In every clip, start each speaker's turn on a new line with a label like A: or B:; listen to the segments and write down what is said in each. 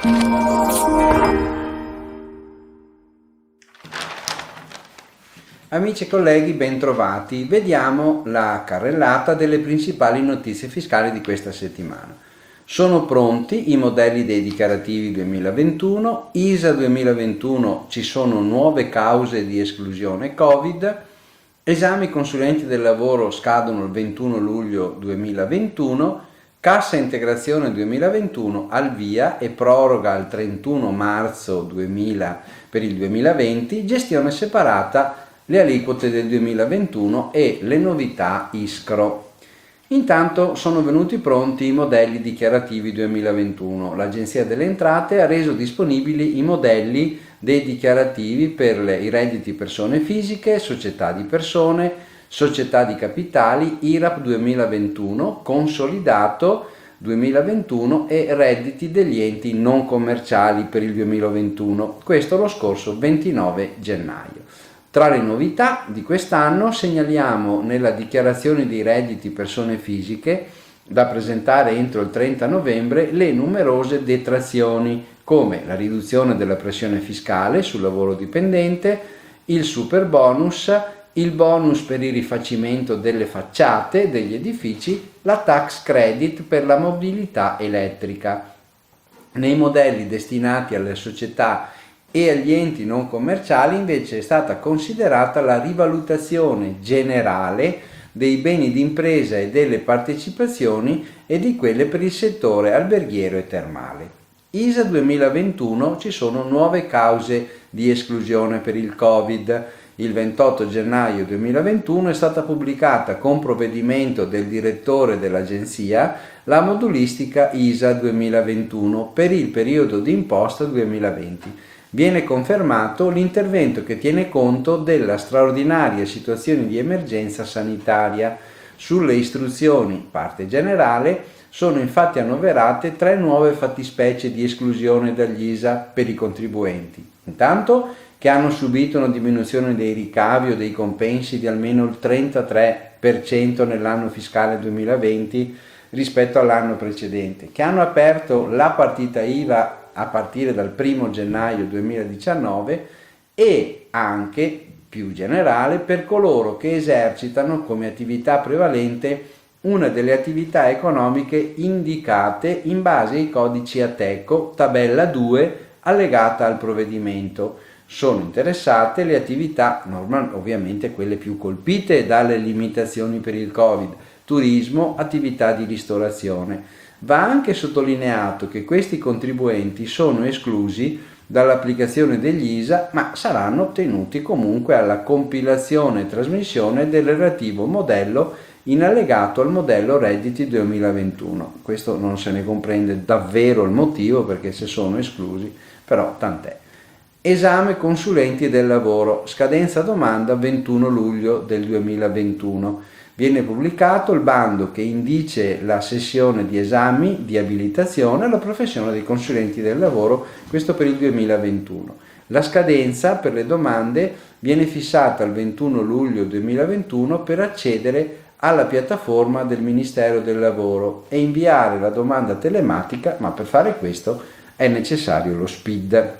A: Amici e colleghi, bentrovati. Vediamo la carrellata delle principali notizie fiscali di questa settimana. Sono pronti i modelli dei dichiarativi 2021, ISA 2021 ci sono nuove cause di esclusione Covid, esami consulenti del lavoro scadono il 21 luglio 2021, Cassa integrazione 2021 al via e proroga al 31 marzo 2000 per il 2020, gestione separata le aliquote del 2021 e le novità ISCRO. Intanto sono venuti pronti i modelli dichiarativi 2021. L'Agenzia delle Entrate ha reso disponibili i modelli dei dichiarativi per i redditi persone fisiche, società di persone, società di capitali, IRAP 2021, consolidato 2021 e redditi degli enti non commerciali per il 2021. Questo lo scorso 29 gennaio. Tra le novità di quest'anno segnaliamo nella dichiarazione dei redditi persone fisiche da presentare entro il 30 novembre le numerose detrazioni come la riduzione della pressione fiscale sul lavoro dipendente, il super bonus, il bonus per il rifacimento delle facciate degli edifici, la tax credit per la mobilità elettrica. Nei modelli destinati alle società e agli enti non commerciali invece è stata considerata la rivalutazione generale dei beni d'impresa e delle partecipazioni e di quelle per il settore alberghiero e termale. ISA 2021 ci sono nuove cause di esclusione per il Covid. Il 28 gennaio 2021 è stata pubblicata con provvedimento del direttore dell'agenzia la modulistica ISA 2021 per il periodo di imposta 2020. Viene confermato l'intervento che tiene conto della straordinaria situazione di emergenza sanitaria. Sulle istruzioni, parte generale, sono infatti annoverate 3 nuove fattispecie di esclusione dagli ISA per i contribuenti. Intanto, che hanno subito una diminuzione dei ricavi o dei compensi di almeno il 33% nell'anno fiscale 2020 rispetto all'anno precedente, che hanno aperto la partita IVA a partire dal 1 gennaio 2019 e anche, più generale, per coloro che esercitano come attività prevalente una delle attività economiche indicate in base ai codici Ateco, tabella 2, allegata al provvedimento. Sono interessate le attività, ovviamente quelle più colpite dalle limitazioni per il Covid, turismo, attività di ristorazione. Va anche sottolineato che questi contribuenti sono esclusi dall'applicazione degli ISA, ma saranno tenuti comunque alla compilazione e trasmissione del relativo modello in allegato al modello redditi 2021. Questo non se ne comprende davvero il motivo, perché se sono esclusi, però tant'è. Esame consulenti del lavoro, scadenza domanda 21 luglio del 2021. Viene pubblicato il bando che indice la sessione di esami di abilitazione alla professione dei consulenti del lavoro, questo per il 2021. La scadenza per le domande viene fissata al 21 luglio 2021 per accedere alla piattaforma del Ministero del Lavoro e inviare la domanda telematica, ma per fare questo è necessario lo SPID.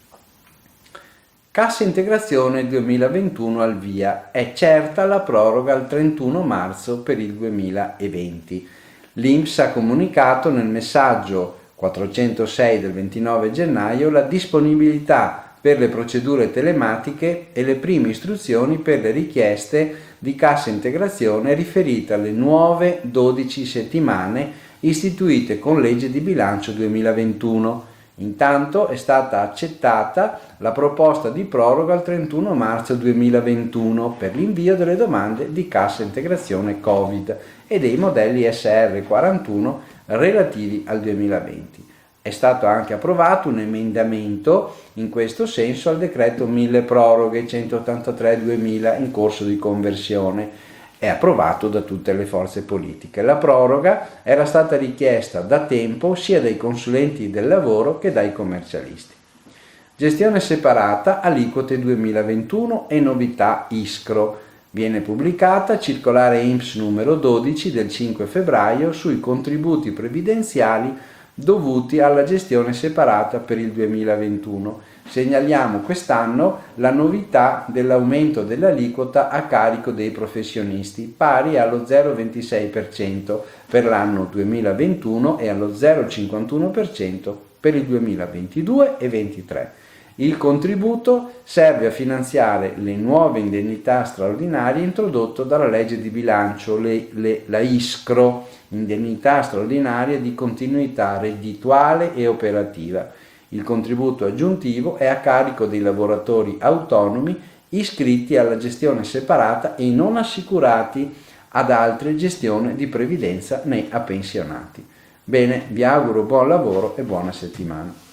A: Cassa integrazione 2021 al via, è certa la proroga al 31 marzo per il 2020. L'INPS ha comunicato nel messaggio 406 del 29 gennaio la disponibilità per le procedure telematiche e le prime istruzioni per le richieste di cassa integrazione riferite alle nuove 12 settimane istituite con legge di bilancio 2021. Intanto è stata accettata la proposta di proroga al 31 marzo 2021 per l'invio delle domande di cassa integrazione Covid e dei modelli SR41 relativi al 2020. È stato anche approvato un emendamento in questo senso al decreto 1000 proroghe 183/2000 in corso di conversione. È approvato da tutte le forze politiche. La proroga era stata richiesta da tempo sia dai consulenti del lavoro che dai commercialisti. Gestione separata, aliquote 2021 e novità ISCRO. Viene pubblicata circolare INPS numero 12 del 5 febbraio sui contributi previdenziali dovuti alla gestione separata per il 2021. Segnaliamo quest'anno la novità dell'aumento dell'aliquota a carico dei professionisti, pari allo 0,26% per l'anno 2021 e allo 0,51% per il 2022 e 2023. Il contributo serve a finanziare le nuove indennità straordinarie introdotte dalla legge di bilancio, la ISCRO, indennità straordinaria di continuità reddituale e operativa. Il contributo aggiuntivo è a carico dei lavoratori autonomi iscritti alla gestione separata e non assicurati ad altre gestioni di previdenza né a pensionati. Bene, vi auguro buon lavoro e buona settimana.